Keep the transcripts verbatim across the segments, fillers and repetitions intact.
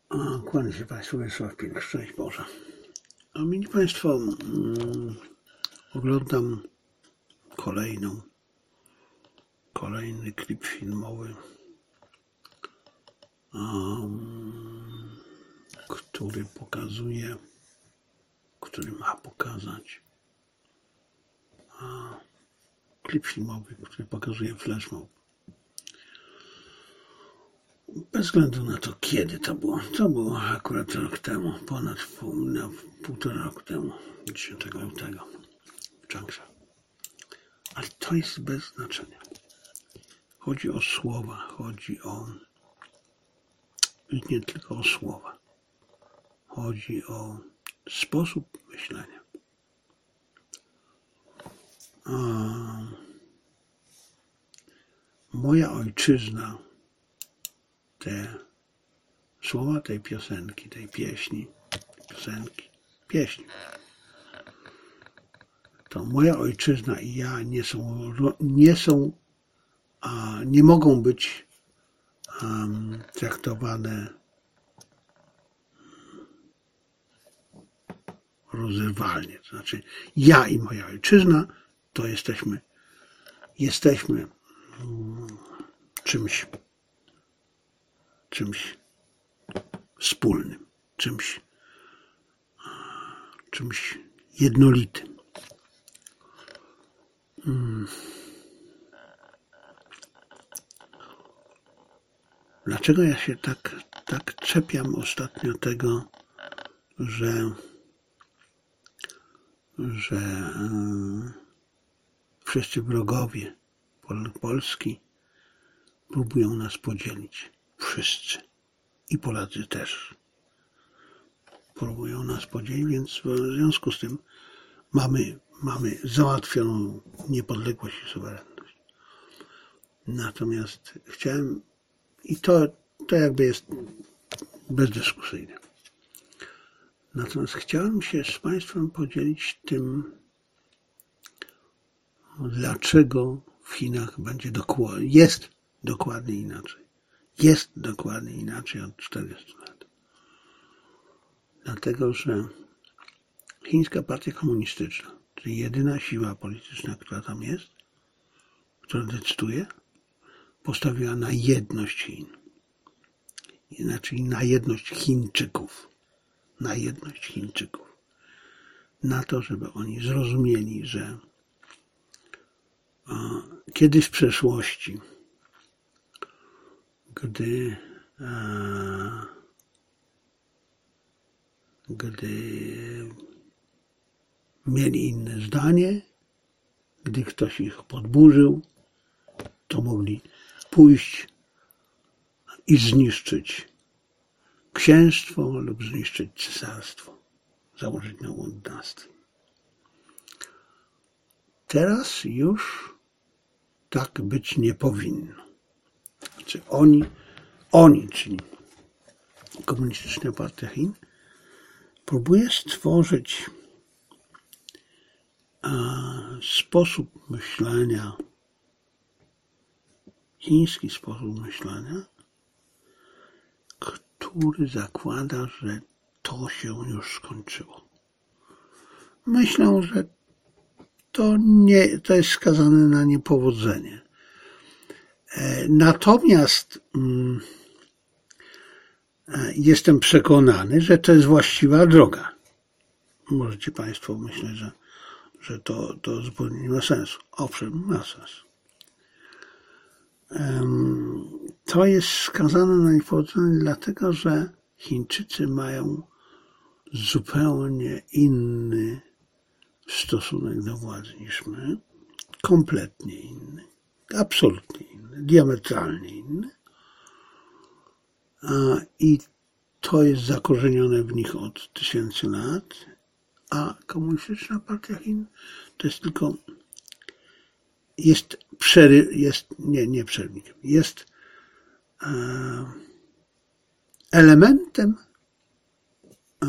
A, kłaniam się Państwu, Wiesław Pilch, szczęść Boże. A mili Państwo, mm, oglądam kolejną, kolejny klip filmowy, um, który pokazuje, który ma pokazać, a, klip filmowy, który pokazuje flashmob. Bez względu na to, kiedy to było. To było akurat rok temu, ponad pół, no, półtora roku temu, dziesiątego lutego w Changsha. Ale to jest bez znaczenia. Chodzi o słowa, chodzi o... nie tylko o słowa. Chodzi o sposób myślenia. A moja ojczyzna, te słowa tej piosenki, tej pieśni, piosenki, pieśni, to moja ojczyzna i ja nie są, nie są, a nie mogą być um, traktowane rozerwalnie. To znaczy, ja i moja ojczyzna to jesteśmy, jesteśmy um, czymś, czymś wspólnym, czymś, czymś jednolitym. Dlaczego ja się tak, tak czepiam ostatnio tego, że, że wszyscy wrogowie Polski próbują nas podzielić? Wszyscy. I Polacy też próbują nas podzielić, więc w związku z tym mamy, mamy załatwioną niepodległość i suwerenność. Natomiast chciałem, i to, to jakby jest bezdyskusyjne, natomiast chciałem się z Państwem podzielić tym, dlaczego w Chinach będzie dokładnie, jest dokładnie inaczej. Jest dokładnie inaczej od czterdziestu lat. Dlatego, że Chińska Partia Komunistyczna, czyli jedyna siła polityczna, która tam jest, która decyduje, postawiła na jedność Chin. Znaczy na jedność Chińczyków. Na jedność Chińczyków. Na to, żeby oni zrozumieli, że kiedyś w przeszłości, gdy, gdy mieli inne zdanie, gdy ktoś ich podburzył, to mogli pójść i zniszczyć księstwo lub zniszczyć cesarstwo, założyć nową dynastię. Teraz już tak być nie powinno. Znaczy oni, oni, czyli Komunistyczna Partia Chin, próbuje stworzyć a, sposób myślenia, chiński sposób myślenia, który zakłada, że to się już skończyło. Myślę, że to, nie, to jest skazane na niepowodzenie. Natomiast mm, jestem przekonany, że to jest właściwa droga. Możecie Państwo myśleć, że, że to, to zupełnie nie ma sensu. Owszem, ma sens. To jest skazane na niepowodzenie dlatego, że Chińczycy mają zupełnie inny stosunek do władzy niż my. Kompletnie inny. Absolutnie inny. Diametralnie inny. I to jest zakorzenione w nich od tysięcy lat, a Komunistyczna Partia Chin to jest tylko jest przery, jest nie, nie przerywnikiem, jest e, elementem, e,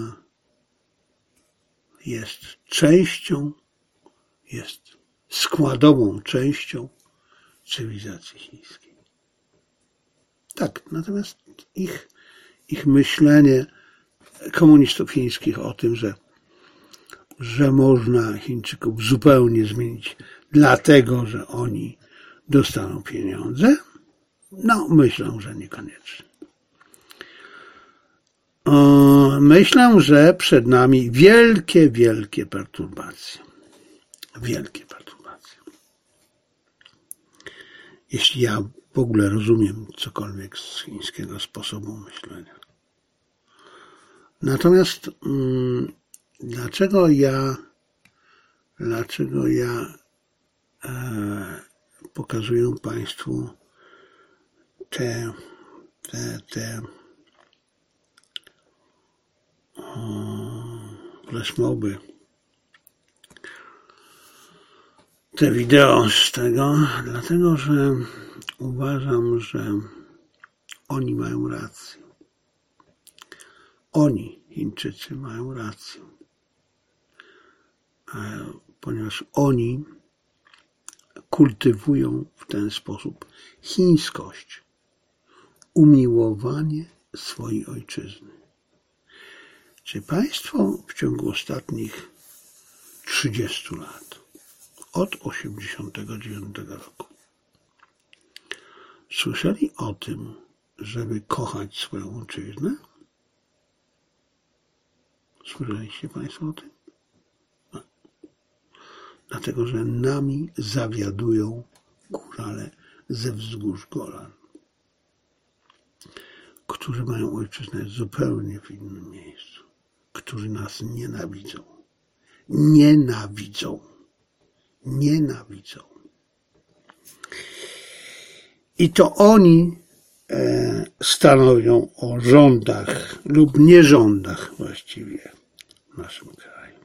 jest częścią, jest składową częścią cywilizacji chińskiej. Tak, natomiast ich ich myślenie komunistów chińskich o tym, że, że można Chińczyków zupełnie zmienić, dlatego że oni dostaną pieniądze? No, myślę, że niekoniecznie. Myślę, że przed nami wielkie, wielkie perturbacje. Wielkie perturbacje. Jeśli ja w ogóle rozumiem cokolwiek z chińskiego sposobu myślenia. Natomiast hmm, dlaczego ja dlaczego ja e, pokazuję Państwu te te, te flashmoby, te wideo z tego, dlatego że uważam, że oni mają rację. Oni, Chińczycy, mają rację. Ponieważ oni kultywują w ten sposób chińskość, umiłowanie swojej ojczyzny. Czy Państwo w ciągu ostatnich trzydziestu lat, od osiemdziesiątego dziewiątego roku, słyszeli o tym, żeby kochać swoją ojczyznę? Słyszeliście Państwo o tym? No. Dlatego, że nami zawiadują górale ze wzgórz Golan, którzy mają ojczyznę zupełnie w innym miejscu, którzy nas nienawidzą. Nienawidzą. Nienawidzą. I to oni e, stanowią o rządach lub nierządach właściwie w naszym kraju.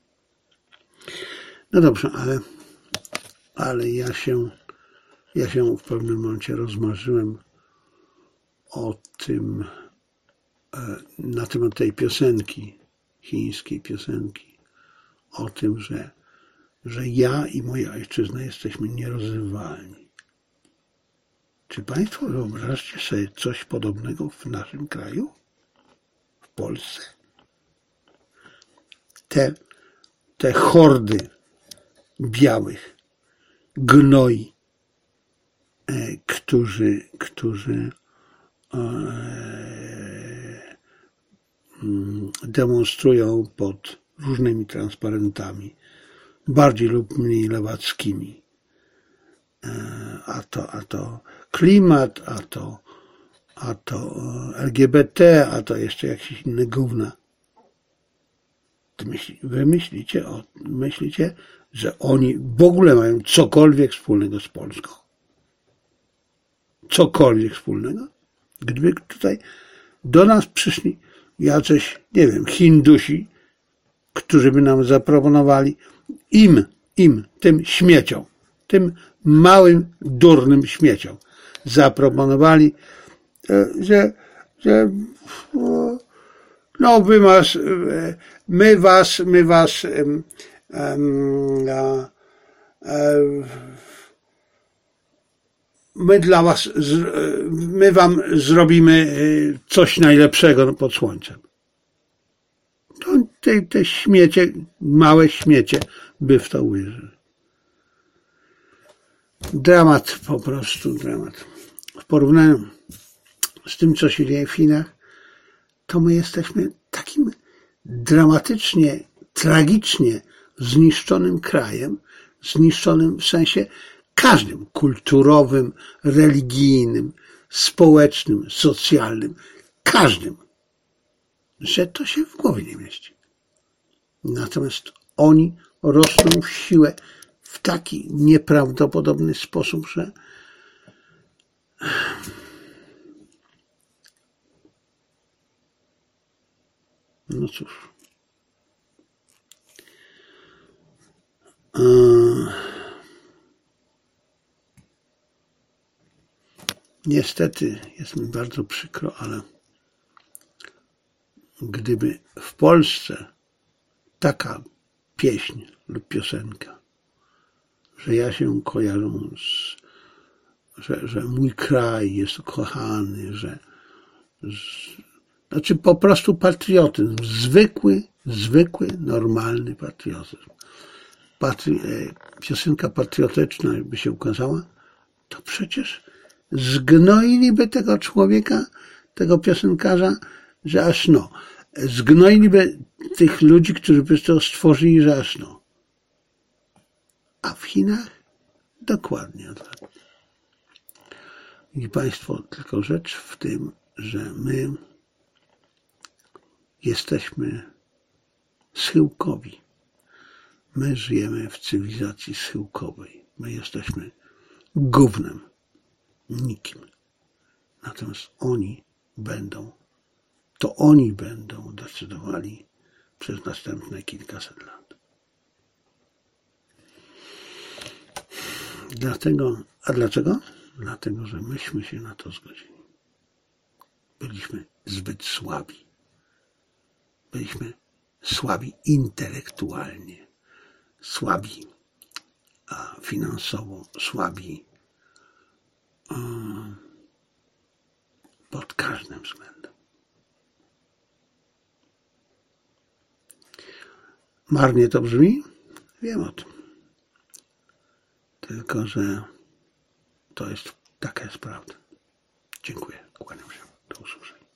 No dobrze, ale, ale ja się, ja się w pewnym momencie rozmarzyłem o tym, e, na temat tej piosenki, chińskiej piosenki, o tym, że, że ja i moja ojczyzna jesteśmy nierozrywalni. Czy Państwo wyobraźcie sobie coś podobnego w naszym kraju? W Polsce? Te, te hordy białych gnoi, e, którzy, którzy e, demonstrują pod różnymi transparentami, bardziej lub mniej lewackimi. A to, a to klimat, a to, a to L G B T, a to jeszcze jakieś inne gówna. Wy myślicie, o, myślicie, że oni w ogóle mają cokolwiek wspólnego z Polską? Cokolwiek wspólnego? Gdyby tutaj do nas przyszli jacyś, nie wiem, Hindusi, którzy by nam zaproponowali im, im, tym śmieciom, tym małym, durnym śmieciom, zaproponowali, że, że no my was, my was, my was um, um, um, my dla was, my wam zrobimy coś najlepszego pod słońcem. To te, te śmiecie, małe śmiecie by w to uwierzyli. Dramat, po prostu dramat. W porównaniu z tym, co się dzieje w Chinach, to my jesteśmy takim dramatycznie, tragicznie zniszczonym krajem, zniszczonym w sensie każdym, kulturowym, religijnym, społecznym, socjalnym, każdym, że to się w głowie nie mieści. Natomiast oni rosną w siłę w taki nieprawdopodobny sposób, że no cóż. Niestety jest mi bardzo przykro, ale gdyby w Polsce taka pieśń lub piosenka, że ja się kojarzę z, że, że mój kraj jest kochany, że, Znaczy po prostu patriotyzm. Zwykły, zwykły, normalny patriotyzm. Patri piosenka patriotyczna by się ukazała, to przecież zgnoiliby tego człowieka, tego piosenkarza, że aż no. Zgnoiliby tych ludzi, którzy by to stworzyli, że aż no. A w Chinach dokładnie tak. I Państwo, tylko rzecz w tym, że my jesteśmy schyłkowi. My żyjemy w cywilizacji schyłkowej. My jesteśmy gównem. Nikim. Natomiast oni będą, to oni będą decydowali przez następne kilkaset lat. Dlatego, a dlaczego? Dlatego, że myśmy się na to zgodzili. Byliśmy zbyt słabi. Byliśmy słabi intelektualnie, słabi finansowo, słabi pod każdym względem. Marnie to brzmi? Wiem o tym. Tylko że to jest taka jest prawda. Dziękuję. Kłaniam się. Do usłyszenia.